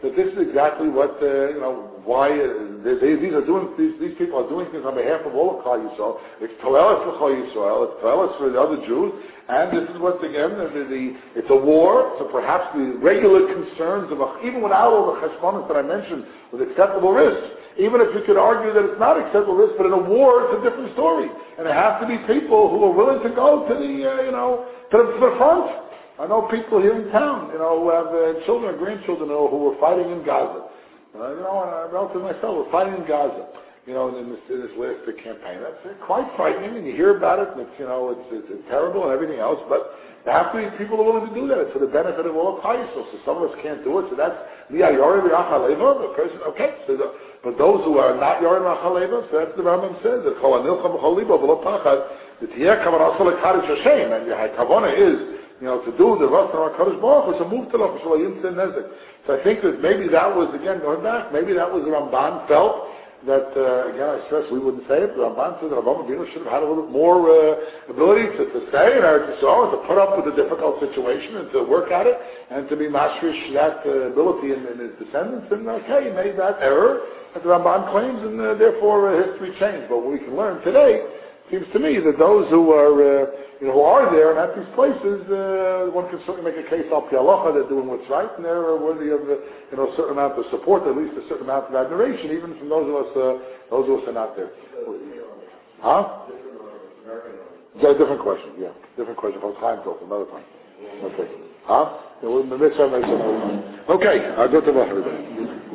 Speaker 1: that this is exactly what, why these people are doing things on behalf of all of Klal Yisrael. It's Toelis for Klal Yisrael, it's Toelis for the other Jews, and this is what's again, it's a war, so perhaps the regular concerns of, even without all the cheshbonos that I mentioned, with acceptable risks, even if you could argue that it's not acceptable risk, but in a war it's a different story. And it has to be people who are willing to go to the front. I know people here in town, who have children or grandchildren who were fighting in Gaza. And a relative myself were fighting in Gaza, in this last big campaign. That's quite frightening, and you hear about it, and it's terrible and everything else, but there have to be people who are willing to do that. It's for the benefit of all of Klal Yisrael. So some of us can't do it, so that's Yori V'Achaleva, the person, okay. But those who are not Yori V'Achaleva, so that's the Rambam says, the Chol HaNilcham B'Chol Libo V'Lo Pachad, the Tiyeh Kavanah Sol HaKadosh Hashem, and your Kavanah is, to do the Ratzon HaKadosh Baruch Hu, so move to the Choshelayim Sin Nezek. So I think that maybe that was, again, going back, maybe that was the Ramban felt that, again, I stress we wouldn't say it, the Ramban says that Avraham Avinu should have had a little bit more ability to stay in Eretz Yisrael, to put up with a difficult situation and to work at it, and to be mashrish that ability in his descendants, and okay, he made that error that the Ramban claims, and therefore history changed. But what we can learn today, seems to me that those who are there and at these places, one can certainly make a case al pi halacha, they're doing what's right, and they're worthy of a certain amount of support, at least a certain amount of admiration, even from those of us who are not there. Huh? It's a different question. Yeah, different question. From time talk another time. Okay. Huh? Okay. I'll go to everybody.